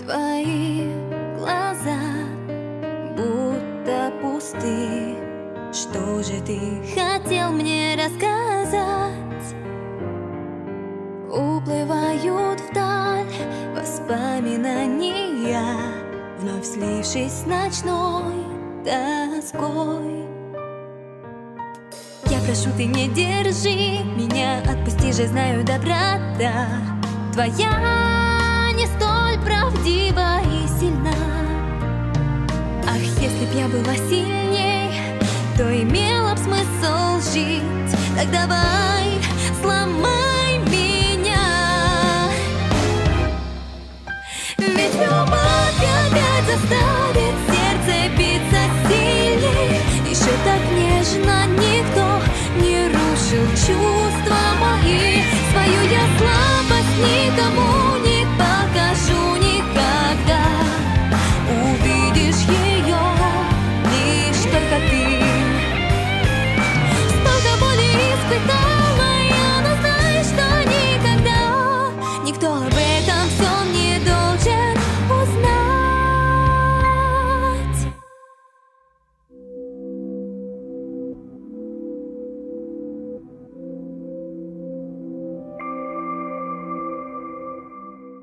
Твои глаза будто пусты. Что же ты хотел мне рассказать? Уплывают вдаль воспоминания, вновь слившись с ночной тоской. Я прошу, ты не держи меня, отпусти же, знаю, доброта твоя не столь правдива и сильна. Ах, если б я была сильней, то имела б смысл жить. Так давай, сломай меня. Ведь любовь опять заставит